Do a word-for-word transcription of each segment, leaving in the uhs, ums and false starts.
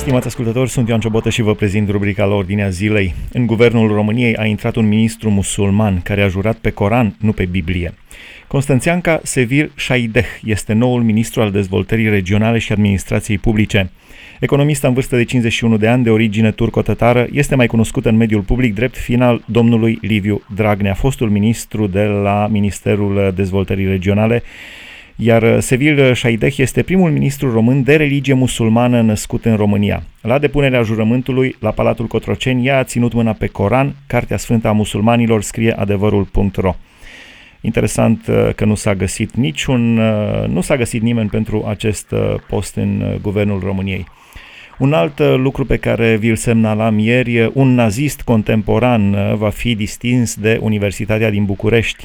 Stimați ascultători, sunt Ioan Ciobotă și vă prezint rubrica la Ordinea Zilei. În guvernul României a intrat un ministru musulman care a jurat pe Coran, nu pe Biblie. Constanțianca Sevil Șaideh este noul ministru al dezvoltării regionale și administrației publice. Economista în vârstă de cincizeci și unu de ani, de origine turco-tătară, este mai cunoscută în mediul public drept fiic al domnului Liviu Dragnea, fostul ministru de la Ministerul Dezvoltării Regionale, iar Sevil Șaideh este primul ministru român de religie musulmană născut în România. La depunerea jurământului la Palatul Cotroceni, ea a ținut mâna pe Coran, Cartea Sfântă a musulmanilor, scrie adevărul punct ro. Interesant că nu s-a găsit niciun, nu s-a găsit nimeni pentru acest post în guvernul României. Un alt lucru pe care vi-l semnalam ieri, un nazist contemporan va fi distins de Universitatea din București.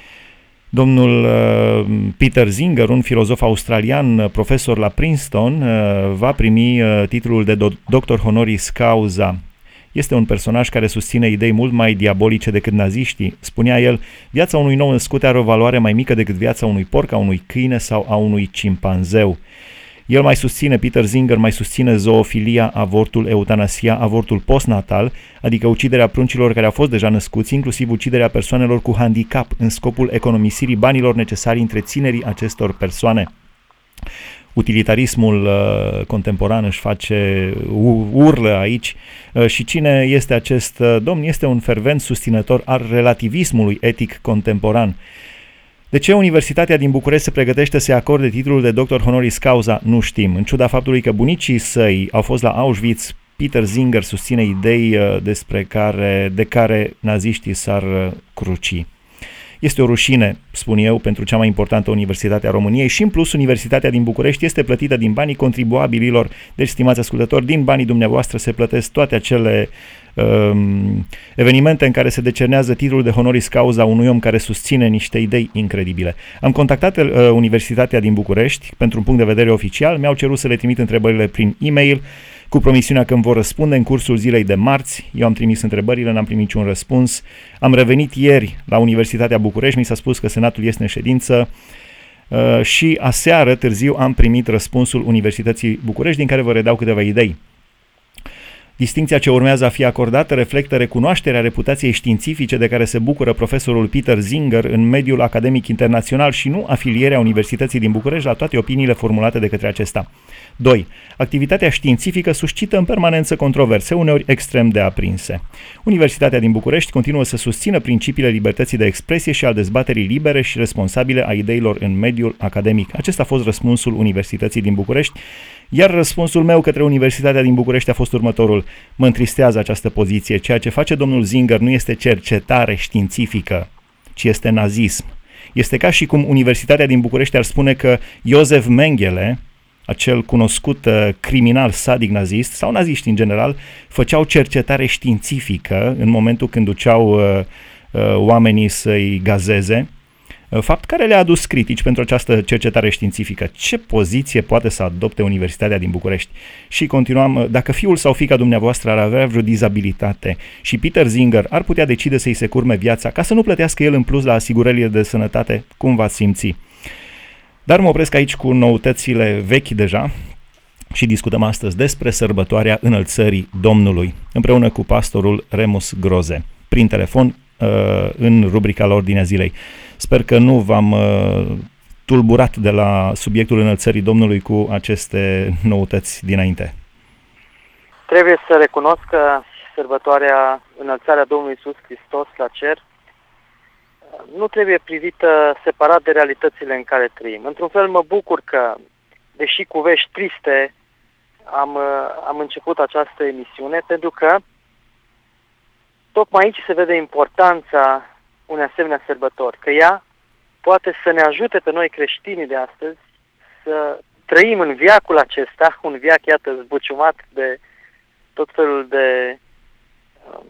Domnul Peter Singer, un filozof australian, profesor la Princeton, va primi titlul de doctor honoris causa. Este un personaj care susține idei mult mai diabolice decât naziștii. Spunea el, viața unui nou născut are o valoare mai mică decât viața unui porc, a unui câine sau a unui cimpanzeu. El mai susține, Peter Singer mai susține zoofilia, avortul, eutanasia, avortul postnatal, adică uciderea pruncilor care au fost deja născuți, inclusiv uciderea persoanelor cu handicap, în scopul economisirii banilor necesari întreținerii acestor persoane. Utilitarismul uh, contemporan își face uh, urlă aici uh, și cine este acest uh, domn? Este un fervent susținător al relativismului etic contemporan. De ce Universitatea din București se pregătește să-i acorde titlul de doctor honoris causa? Nu știm. În ciuda faptului că bunicii săi au fost la Auschwitz, Peter Singer susține idei uh, despre care, de care naziștii s-ar uh, cruci. Este o rușine, spun eu, pentru cea mai importantă universitate a României și, în plus, Universitatea din București este plătită din banii contribuabililor. Deci, stimați ascultători, din banii dumneavoastră se plătesc toate acele um, evenimente în care se decernează titlul de honoris causa unui om care susține niște idei incredibile. Am contactat uh, Universitatea din București pentru un punct de vedere oficial, mi-au cerut să le trimit întrebările prin e-mail, cu promisiunea că îmi vor răspunde în cursul zilei de marți. Eu am trimis întrebările, n-am primit niciun răspuns. Am revenit ieri la Universitatea București, mi s-a spus că Senatul este în ședință uh, și aseară târziu am primit răspunsul Universității București, din care vă redau câteva idei. Distincția ce urmează a fi acordată reflectă recunoașterea reputației științifice de care se bucură profesorul Peter Singer în mediul academic internațional și nu afilierea Universității din București la toate opiniile formulate de către acesta. doi. Activitatea științifică suscită în permanență controverse, uneori extrem de aprinse. Universitatea din București continuă să susțină principiile libertății de expresie și al dezbaterii libere și responsabile a ideilor în mediul academic. Acesta a fost răspunsul Universității din București, iar răspunsul meu către Universitatea din București a fost următorul. Mă întristează această poziție. Ceea ce face domnul Singer nu este cercetare științifică, ci este nazism. Este ca și cum Universitatea din București ar spune că Josef Mengele, acel cunoscut uh, criminal sadic nazist, sau naziști în general, făceau cercetare științifică în momentul când duceau uh, uh, oamenii să-i gazeze, uh, fapt care le-a adus critici pentru această cercetare științifică. Ce poziție poate să adopte Universitatea din București? Și continuam, uh, dacă fiul sau fiica dumneavoastră ar avea vreo dizabilitate și Peter Singer ar putea decide să-i se curme viața ca să nu plătească el în plus la asigurările de sănătate, cum v-ați simți? Dar mă opresc aici cu noutățile vechi deja și discutăm astăzi despre sărbătoarea Înălțării Domnului, împreună cu pastorul Remus Groze, prin telefon, în rubrica la Ordinea Zilei. Sper că nu v-am tulburat de la subiectul Înălțării Domnului cu aceste noutăți dinainte. Trebuie să recunosc că sărbătoarea Înălțarea Domnului Iisus Hristos la cer nu trebuie privită separat de realitățile în care trăim. Într-un fel mă bucur că, deși cu vești triste, am, am început această emisiune, pentru că tocmai aici se vede importanța unei asemenea sărbători, că ea poate să ne ajute pe noi creștinii de astăzi să trăim în veacul acesta, un veac, iată, zbuciumat de tot felul de um,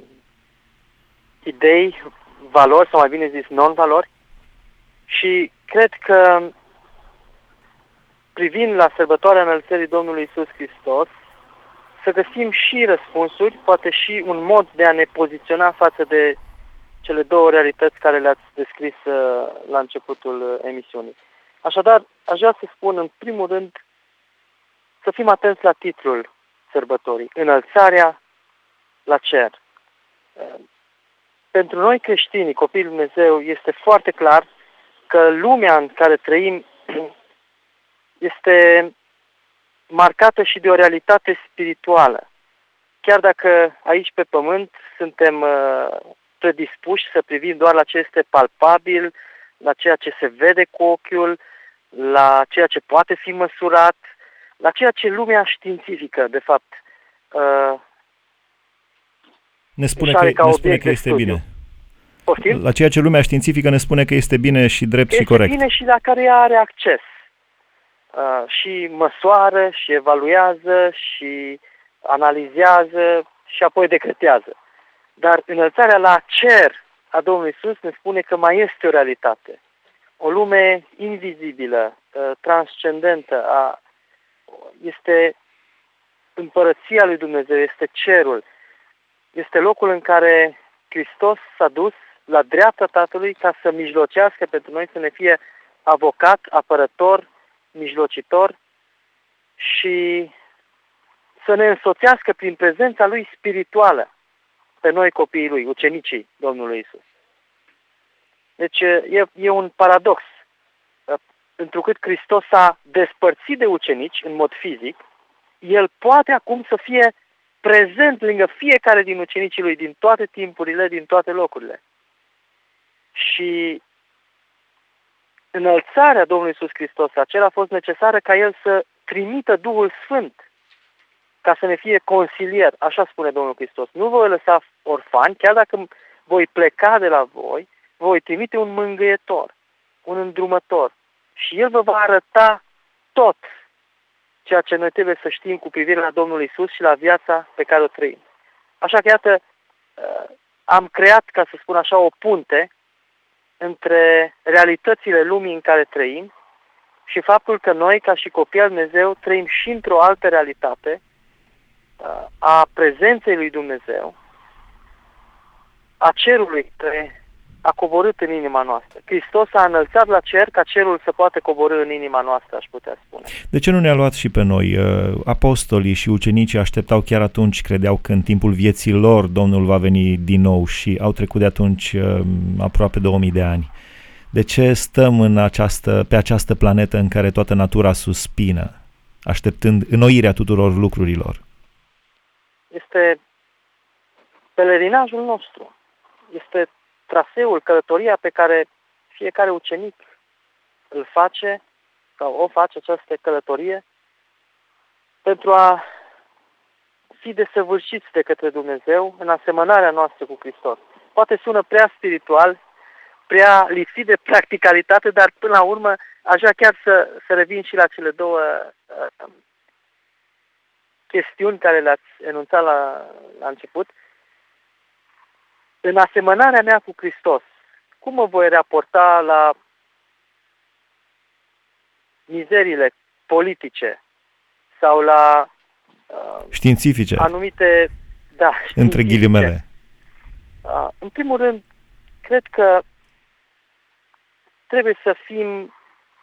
idei, valori, sau mai bine zis non-valori, și cred că privind la sărbătoarea Înălțării Domnului Iisus Hristos, să găsim și răspunsuri, poate și un mod de a ne poziționa față de cele două realități care le-ați descris la începutul emisiunii. Așadar, aș vrea să spun în primul rând să fim atenți la titlul sărbătorii, înălțarea la cer. Pentru noi creștinii, copiii lui Dumnezeu, este foarte clar că lumea în care trăim este marcată și de o realitate spirituală. Chiar dacă aici pe pământ suntem predispuși să privim doar la ce este palpabil, la ceea ce se vede cu ochiul, la ceea ce poate fi măsurat, la ceea ce lumea științifică, de fapt, ne spune că, ne spune că este studiu. bine. Poftim? La ceea ce lumea științifică ne spune că este bine și drept este și corect. Este bine și la care ea are acces. Uh, și măsoară, și evaluează, și analizează, și apoi decretează. Dar înălțarea la cer a Domnului Iisus ne spune că mai este o realitate. O lume invizibilă, uh, transcendentă, a, este împărăția lui Dumnezeu, este cerul. Este locul în care Hristos s-a dus la dreapta Tatălui ca să mijlocească pentru noi, să ne fie avocat, apărător, mijlocitor și să ne însoțească prin prezența Lui spirituală pe noi copiii Lui, ucenicii Domnului Iisus. Deci e, e un paradox. Întrucât Hristos s-a despărțit de ucenici în mod fizic, El poate acum să fie prezent lângă fiecare din ucenicii Lui, din toate timpurile, din toate locurile. Și înălțarea Domnului Iisus Hristos, acela a fost necesară ca El să trimită Duhul Sfânt, ca să ne fie consilier, așa spune Domnul Hristos. Nu voi lăsa orfani, chiar dacă voi pleca de la voi, voi trimite un mângâietor, un îndrumător. Și El vă va arăta tot ceea ce noi trebuie să știm cu privire la Domnul Iisus și la viața pe care o trăim. Așa că, iată, am creat, ca să spun așa, o punte între realitățile lumii în care trăim și faptul că noi, ca și copii al Dumnezeu, trăim și într-o altă realitate a prezenței lui Dumnezeu, a cerului care a coborât în inima noastră. Hristos a înălțat la cer ca cerul să poată coborî în inima noastră, aș putea spune. De ce nu ne-a luat și pe noi? Apostolii și ucenicii așteptau chiar atunci, credeau că în timpul vieții lor Domnul va veni din nou și au trecut de atunci aproape două mii de ani. De ce stăm în această, pe această planetă în care toată natura suspină, așteptând înnoirea tuturor lucrurilor? Este pelerinajul nostru. Este traseul, călătoria pe care fiecare ucenic îl face sau o face această călătorie pentru a fi desăvârșiți de către Dumnezeu în asemănarea noastră cu Hristos. Poate sună prea spiritual, prea lipsit de practicalitate, dar până la urmă aș vrea chiar să, să revin și la cele două uh, chestiuni care le-ați enunțat la, la început. În asemănarea mea cu Hristos, cum mă voi raporta la mizerile politice sau la uh, științifice, anumite, da, științifice. Între ghilimele. Uh, în primul rând, cred că trebuie să fim,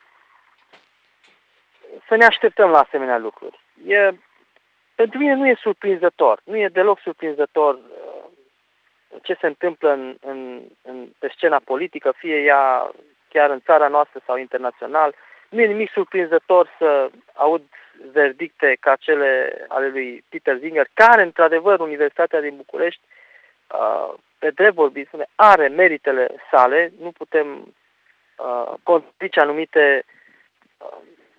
să ne așteptăm la asemenea lucruri. E, pentru mine nu e surprinzător, nu e deloc surprinzător uh, ce se întâmplă în, în, în, pe scena politică, fie ea chiar în țara noastră sau internațional. Nu e nimic surprinzător să aud verdicte ca cele ale lui Peter Singer, care, într-adevăr, Universitatea din București, uh, pe drept vorbind, are meritele sale, nu putem uh, contrazice anumite uh,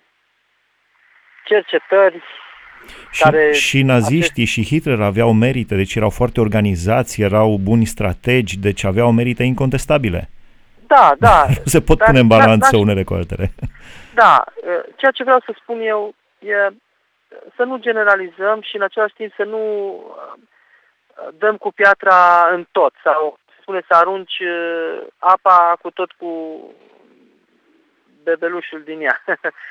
cercetări. Și, care și naziștii acest... și Hitler aveau merite, deci erau foarte organizați, erau buni strategi, deci aveau merite incontestabile. Da, da. Nu se pot dar, pune în balanță dar, unele cu altele. Da, ceea ce vreau să spun eu e să nu generalizăm și în același timp să nu dăm cu piatra în tot sau spune să arunci apa cu tot cu bebelușul din ea.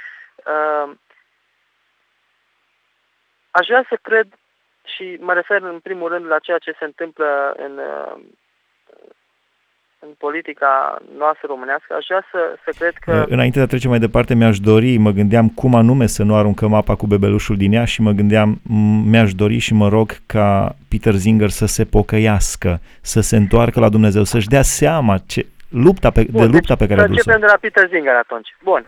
Aș vrea să cred și mă refer în primul rând la ceea ce se întâmplă în, în politica noastră românească, aș vrea să, să cred că... Înainte de a trece mai departe, mi-aș dori, mă gândeam cum anume să nu aruncăm apa cu bebelușul din ea și mă gândeam, mi-aș dori și mă rog ca Peter Singer să se pocăiască, să se întoarcă la Dumnezeu, să-și dea seama ce, lupta pe, Bun, de lupta deci pe care a dus-o. Să începem de la Peter Singer atunci. Bun.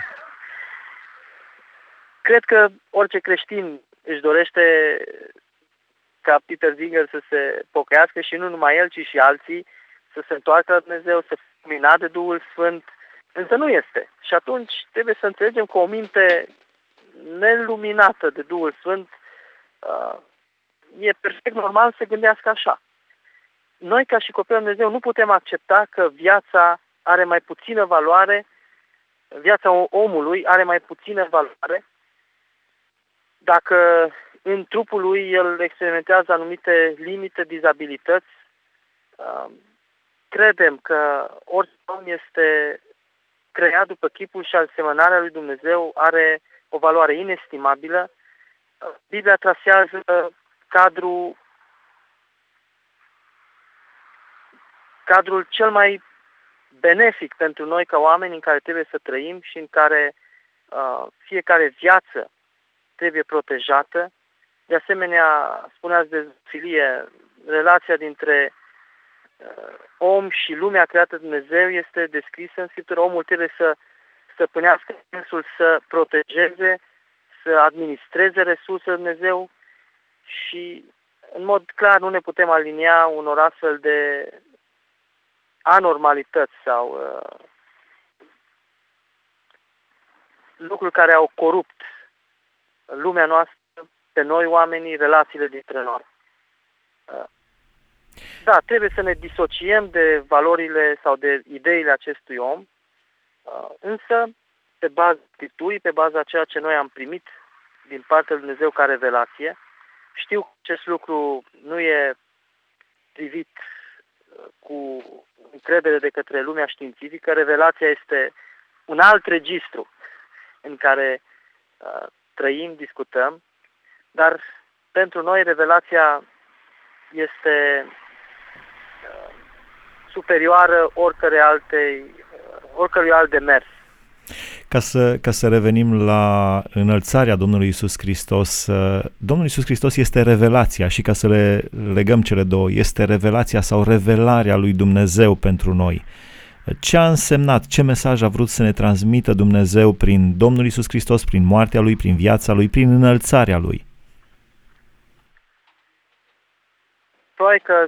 Cred că orice creștin își dorește ca Peter Singer să se pocăiască și nu numai el, ci și alții, să se întoarcă la Dumnezeu, să fie luminat de Duhul Sfânt, însă nu este. Și atunci trebuie să înțelegem că o minte neluminată de Duhul Sfânt uh, e perfect normal să gândească așa. Noi, ca și copii al Dumnezeu, nu putem accepta că viața are mai puțină valoare, viața omului are mai puțină valoare dacă în trupul lui el experimentează anumite limite, dizabilități. Credem că orice om este creat după chipul și asemănarea lui Dumnezeu, are o valoare inestimabilă. Biblia trasează cadrul, cadrul cel mai benefic pentru noi ca oameni în care trebuie să trăim și în care uh, fiecare viață trebuie protejată. De asemenea, spuneați de filie, relația dintre uh, om și lumea creată de Dumnezeu este descrisă în Scriptură. Omul trebuie să stăpânească sensul să protejeze, să administreze resursele de Dumnezeu și, în mod clar, nu ne putem alinia unor astfel de anormalități sau uh, lucruri care au corupt lumea noastră, pe noi oamenii, relațiile dintre noi. Uh, da, trebuie să ne disociem de valorile sau de ideile acestui om, uh, însă pe baza Scripturii, pe baza ceea ce noi am primit din partea lui Dumnezeu ca revelație. Știu că acest lucru nu e privit cu încredere de către lumea științifică. Revelația este un alt registru în care uh, trăim, discutăm, dar pentru noi revelația este uh, superioară oricărei altei, uh, oricărui alt demers. Ca să, ca să revenim la înălțarea Domnului Iisus Hristos, Domnul Iisus Hristos este revelația și ca să le legăm cele două, este revelația sau revelarea lui Dumnezeu pentru noi. Ce a însemnat, ce mesaj a vrut să ne transmită Dumnezeu prin Domnul Iisus Hristos, prin moartea Lui, prin viața Lui, prin înălțarea Lui? Probabil că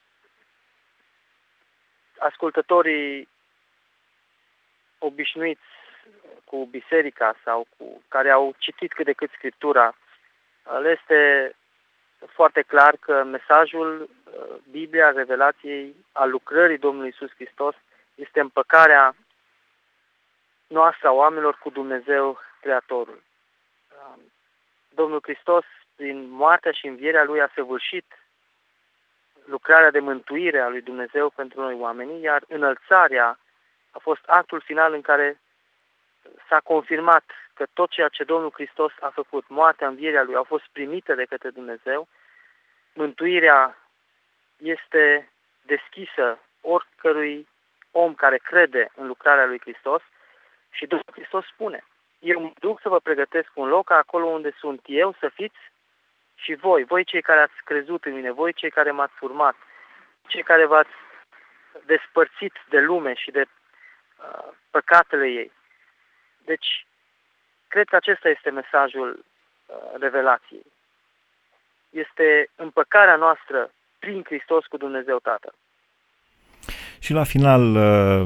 ascultătorii obișnuiți cu biserica sau cu care au citit cât de cât Scriptura, le este foarte clar că mesajul Biblia, revelației, a lucrării Domnului Iisus Hristos este împăcarea noastră a oamenilor cu Dumnezeu Creatorul. Domnul Hristos, prin moartea și învierea Lui, a săvârșit lucrarea de mântuire a lui Dumnezeu pentru noi oamenii, iar înălțarea a fost actul final în care s-a confirmat că tot ceea ce Domnul Hristos a făcut, moartea, învierea Lui, au fost primite de către Dumnezeu. Mântuirea este deschisă oricărui om care crede în lucrarea lui Hristos și Domnul Hristos spune: eu mă duc să vă pregătesc un loc acolo unde sunt eu, să fiți și voi, voi cei care ați crezut în mine, voi cei care m-ați urmat, cei care v-ați despărțit de lume și de uh, păcatele ei. Deci, cred că acesta este mesajul uh, revelației. Este împăcarea noastră prin Hristos cu Dumnezeu Tatăl. Și la final, uh,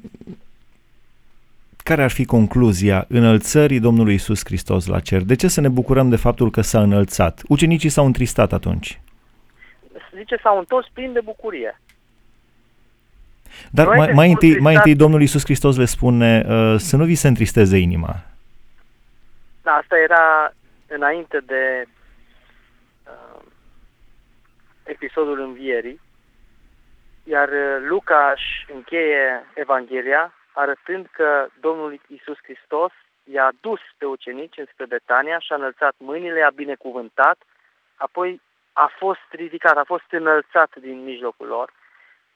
care ar fi concluzia înălțării Domnului Iisus Hristos la cer? De ce să ne bucurăm de faptul că s-a înălțat? Ucenicii s-au întristat atunci. Zice, s-au întors plini de bucurie. Dar mai, mai, întâi, mai întâi Domnul Iisus Hristos le spune uh, să nu vi se întristeze inima. Da, asta era înainte de uh, episodul învierii, iar Luca își încheie Evanghelia arătând că Domnul Iisus Hristos i-a dus pe ucenici înspre Betania și a înălțat mâinile, a binecuvântat, apoi a fost ridicat, a fost înălțat din mijlocul lor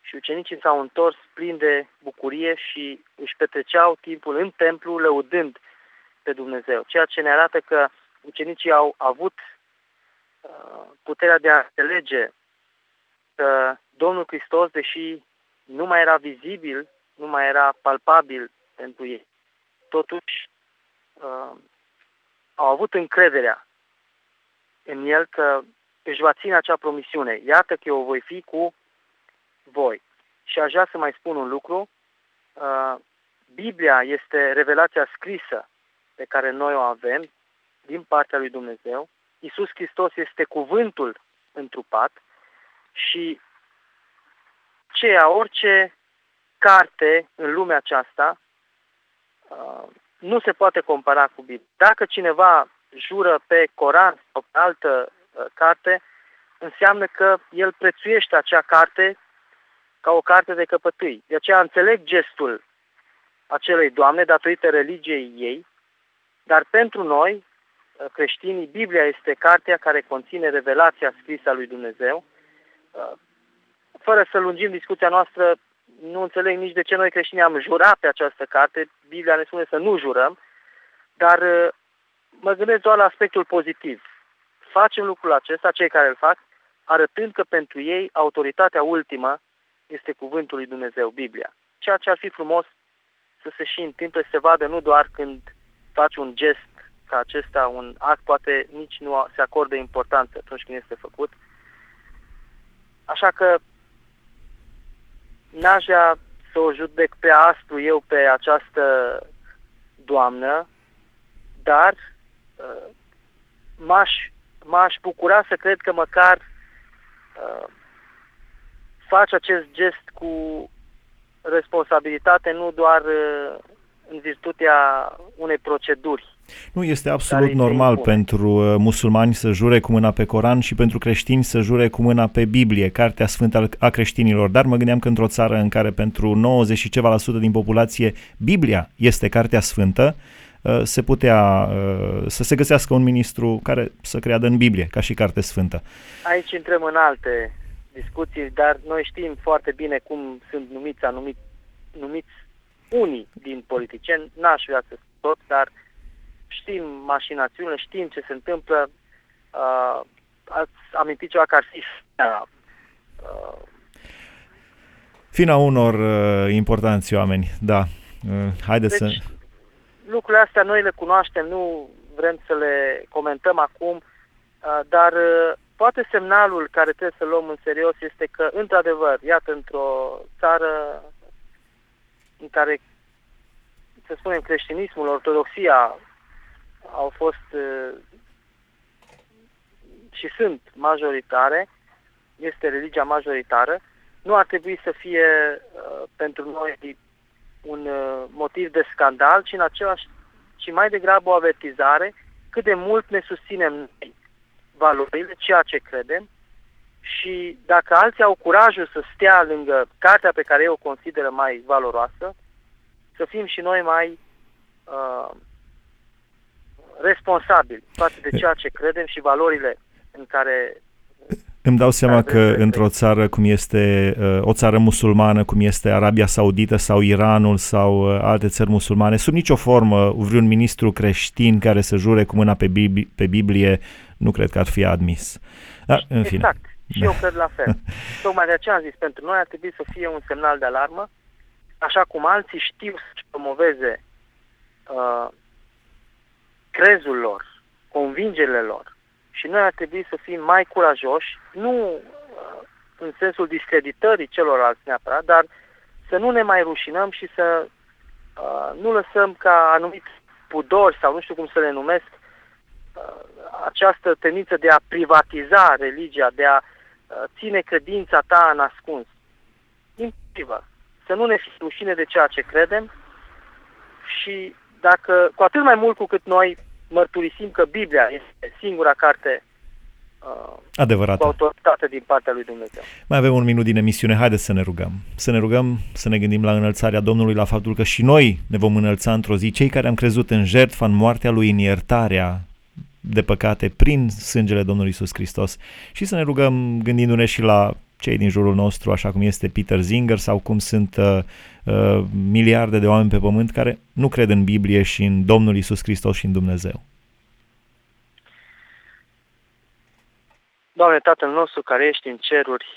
Și ucenicii s-au întors plini de bucurie și își petreceau timpul în templu lăudând pe Dumnezeu. Ceea ce ne arată că ucenicii au avut uh, puterea de a înțelege că Domnul Hristos, deși nu mai era vizibil, nu mai era palpabil pentru ei, totuși uh, au avut încrederea în El că își va ține acea promisiune. Iată că eu voi fi cu voi. Și aș vrea să mai spun un lucru. Uh, Biblia este revelația scrisă pe care noi o avem din partea lui Dumnezeu. Iisus Hristos este cuvântul întrupat și ceea, orice carte în lumea aceasta uh, nu se poate compara cu Biblia. Dacă cineva jură pe Coran sau pe altă uh, carte, înseamnă că el prețuiește acea carte ca o carte de căpătâi. De aceea înțeleg gestul acelei doamne datorită religiei ei, dar pentru noi, creștinii, Biblia este cartea care conține revelația scrisă a lui Dumnezeu. Fără să lungim discuția noastră, nu înțeleg nici de ce noi creștinii am jurat pe această carte. Biblia ne spune să nu jurăm, dar mă gândesc doar la aspectul pozitiv. Facem lucrul acesta, cei care îl fac, arătând că pentru ei autoritatea ultimă este cuvântul lui Dumnezeu, Biblia. Ceea ce ar fi frumos să se și întâmple, să se vadă nu doar când faci un gest ca acesta, un act, poate nici nu se acordă importanță atunci când este făcut. Așa că n-aș vrea să o judec prea aspru eu pe această doamnă, dar uh, m-aș, m-aș bucura să cred că măcar uh, face acest gest cu responsabilitate, nu doar uh, în virtutea unei proceduri. Nu, este absolut normal pentru uh, musulmani să jure cu mâna pe Coran și pentru creștini să jure cu mâna pe Biblie, Cartea Sfântă a creștinilor, dar mă gândeam că într-o țară în care pentru nouăzeci și ceva la sută din populație Biblia este Cartea Sfântă, uh, se putea uh, să se găsească un ministru care să creadă în Biblie ca și Carte Sfântă. Aici intrăm în alte discuții, dar noi știm foarte bine cum sunt numiți, anumit, numiți unii din politicieni, n-aș vrea să tot, dar știm mașinațiunile, știm ce se întâmplă. Uh, ați amintit ceva că ar fi uh, fina unor uh, importanți oameni, da. Uh, haideți deci, să... lucrurile astea noi le cunoaștem, nu vrem să le comentăm acum, uh, dar uh, poate semnalul care trebuie să luăm în serios este că, într-adevăr, iată, într-o țară în care, să spunem, creștinismul, ortodoxia au fost uh, și sunt majoritare, este religia majoritară, nu ar trebui să fie uh, pentru noi un uh, motiv de scandal, ci în același, ci mai degrabă o avertizare cât de mult ne susținem noi valorile, ceea ce credem, și dacă alții au curajul să stea lângă cartea pe care eu o consideră mai valoroasă, să fim și noi mai uh, responsabili față de ceea ce credem și valorile în care... Îmi dau seama că într-o țară cum este uh, o țară musulmană, cum este Arabia Saudită sau Iranul sau uh, alte țări musulmane, sub nicio formă vreun ministru creștin care să jure cu mâna pe, Biblie, pe Biblie, nu cred că ar fi admis. Da, în fine. Exact. Și eu cred la fel. Tocmai de aceea am zis, pentru noi ar trebui să fie un semnal de alarmă, așa cum alții știu să promoveze uh, crezul lor, convingerile lor. Și noi ar trebui să fim mai curajoși, nu uh, în sensul discreditării celorlalți neapărat, dar să nu ne mai rușinăm și să uh, nu lăsăm ca anumiți pudori sau nu știu cum să le numesc, uh, această tendință de a privatiza religia, de a uh, ține credința ta în ascuns. Impossibil. Să nu ne fie rușine de ceea ce credem și dacă, cu atât mai mult cu cât noi mărturisim că Biblia este singura carte uh, adevărată, cu autoritate din partea lui Dumnezeu. Mai avem un minut din emisiune, haideți să ne rugăm. Să ne rugăm, să ne gândim la înălțarea Domnului, la faptul că și noi ne vom înălța într-o zi, cei care am crezut în jertfa, în moartea Lui, în iertarea de păcate prin sângele Domnului Iisus Hristos, și să ne rugăm gândindu-ne și la cei din jurul nostru, așa cum este Peter Singer sau cum sunt uh, uh, miliarde de oameni pe pământ care nu cred în Biblie și în Domnul Iisus Hristos și în Dumnezeu. Doamne, Tatăl nostru care ești în ceruri,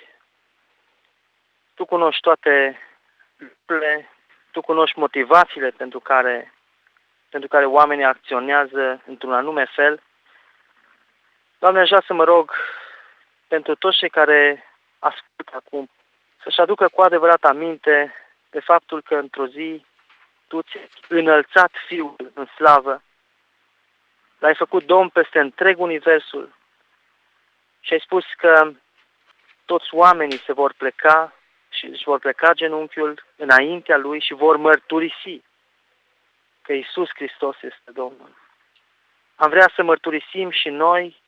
Tu cunoști toate lucrurile, Tu cunoști motivațiile pentru care, pentru care oamenii acționează într-un anume fel. Doamne, aș vrea să mă rog pentru toți cei care ascultă acum, să-și aducă cu adevărat aminte de faptul că într-o zi Tu ți-ai înălțat Fiul în slavă, L-ai făcut Domn peste întreg universul și ai spus că toți oamenii se vor pleca și își vor pleca genunchiul înaintea Lui și vor mărturisi că Iisus Hristos este Domnul. Am vrea să mărturisim și noi,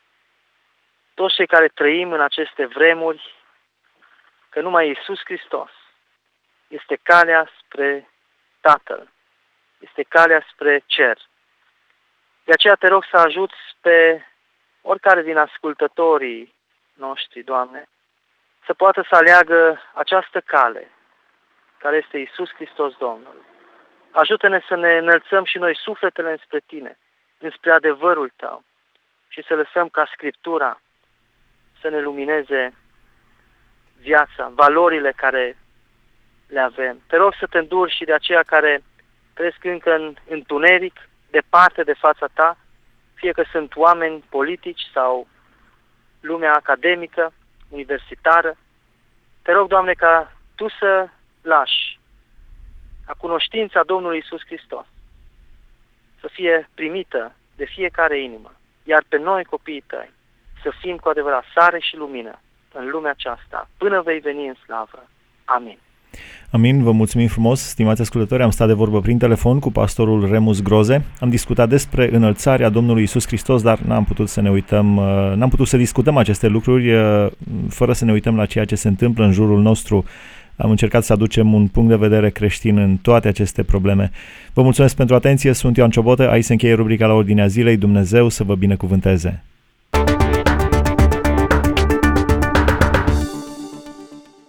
toți cei care trăim în aceste vremuri, că numai Iisus Hristos este calea spre Tatăl, este calea spre cer. De aceea te rog să ajuți pe oricare din ascultătorii noștri, Doamne, să poată să aleagă această cale, care este Iisus Hristos Domnul. Ajută-ne să ne înălțăm și noi sufletele înspre Tine, înspre adevărul Tău și să lăsăm ca Scriptura să ne lumineze viața, valorile care le avem. Te rog să te înduri și de aceia care trăiesc încă în întuneric, departe de fața Ta, fie că sunt oameni politici sau lumea academică, universitară. Te rog, Doamne, ca Tu să lași a cunoștința Domnului Iisus Hristos să fie primită de fiecare inimă, iar pe noi, copiii Tăi, să fim cu adevărat sare și lumină în lumea aceasta, până vei veni în slavă. Amin. Amin, vă mulțumim frumos, stimați ascultători, am stat de vorbă prin telefon cu pastorul Remus Groze, am discutat despre înălțarea Domnului Iisus Hristos, dar n-am putut să ne uităm, n-am putut să discutăm aceste lucruri fără să ne uităm la ceea ce se întâmplă în jurul nostru. Am încercat să aducem un punct de vedere creștin în toate aceste probleme. Vă mulțumesc pentru atenție, sunt Ioan Ciobotă, aici se încheie rubrica La Ordinea Zilei, Dumnezeu să vă binecuvânteze.